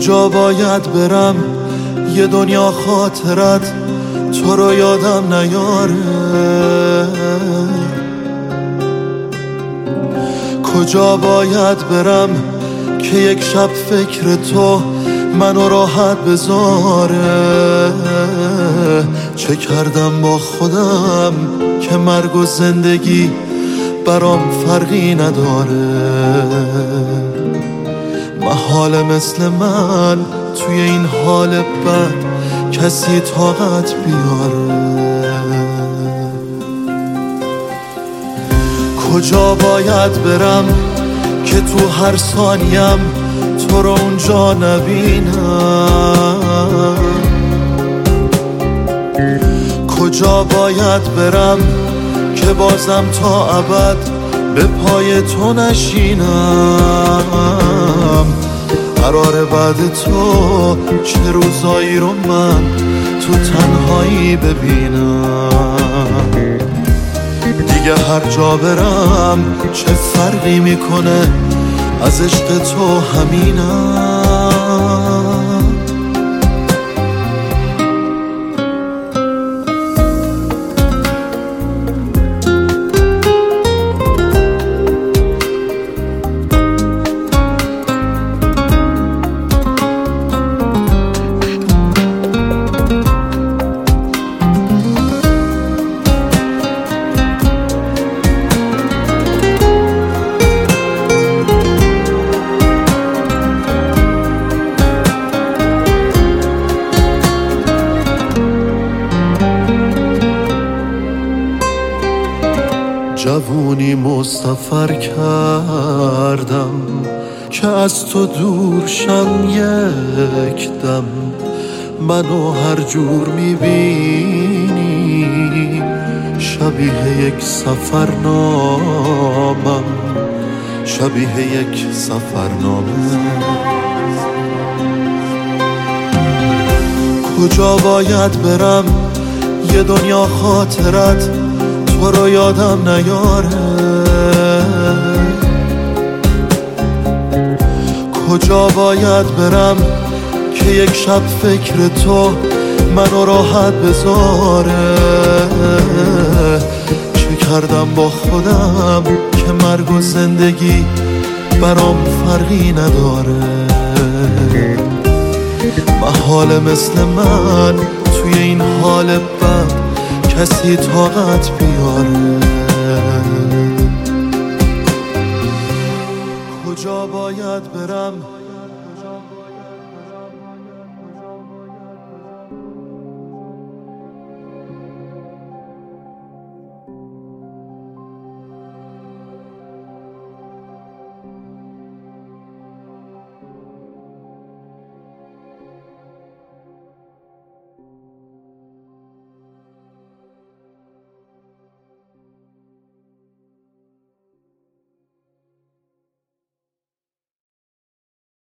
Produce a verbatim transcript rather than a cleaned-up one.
کجا باید برم یه دنیا خاطرت تو رو یادم نیاره؟ کجا باید برم که یک شب فکر تو منو راحت بذاره؟ چه کردم با خودم که مرگ و زندگی برام فرقی نداره؟ محال مثل من توی این حال بد کسی طاقت بیاره؟ کجا باید برم که تو هر ثانیم تو رو اونجا نبینم؟ کجا باید برم که بازم تا ابد به پای تو نشینم؟ قراره بعد تو چه روزایی رو من تو تنهایی ببینم؟ دیگه هر جا برم چه فرقی میکنه، از عشق تو همینم. جوونی مستفر کردم که از تو دور شم یک دم. منو هر جور میبینی شبیه یک سفرنامم، شبیه یک سفرنامه. کجا باید برم یه دنیا خاطرت تو رو یادم نیاره؟ کجا باید برم که یک شب فکر تو منو راحت بذاره؟ چه کردم با خودم که مرگ و زندگی برام فرقی نداره؟ محال مثل من توی این حال بد کسی طاقت بیاره؟ کجا باید برم